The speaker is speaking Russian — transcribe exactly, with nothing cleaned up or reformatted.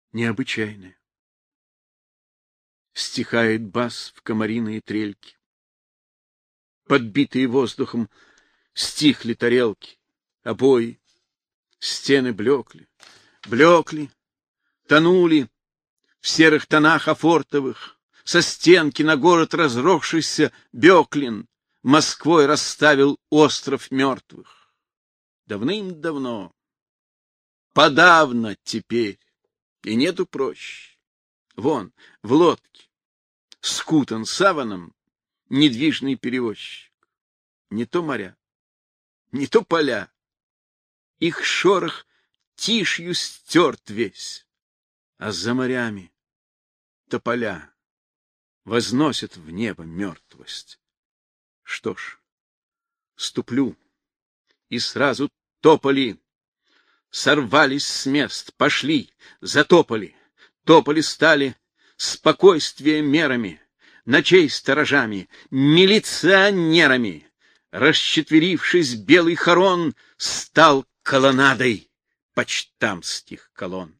необычайное. Стихает бас в комариные трельки. Подбитые воздухом стихли тарелки, обои, стены блекли, блекли, тонули в серых тонах афортовых, со стенки на город разросшийся Бёклин Москвой расставил остров мертвых. Давным-давно, подавно теперь, и нету проще. Вон, в лодке, скутан саваном, недвижный перевозчик. Не то моря, не то поля. Их шорох тишью стерт весь, а за морями тополя возносят в небо мертвость. Что ж, ступлю, и сразу тополи сорвались с мест, пошли, затопали, тополи стали спокойствие мерами, ночей сторожами, милиционерами. Расчетверившись, белый хорон стал колоннадой почтамских колонн.